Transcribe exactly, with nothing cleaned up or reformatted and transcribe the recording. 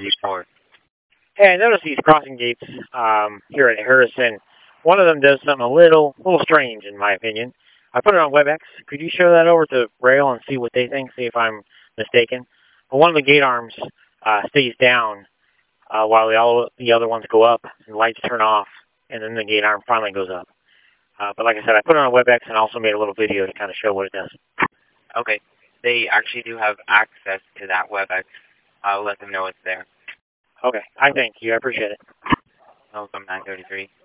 report. Hey, I noticed these crossing gates um, here at Harrison. One of them does something a little, little strange, in my opinion. I put it on WebEx. Could you show that over to Rail and see what they think, see if I'm mistaken? But one of the gate arms uh, stays down uh, while the, all the other ones go up, and lights turn off, and then the gate arm finally goes up. Uh, but like I said, I put it on WebEx and also made a little video to kind of show what it does. Okay. They actually do have access to that WebEx. I'll let them know it's there. Okay. I thank you. I appreciate it. Welcome, nine thirty-three.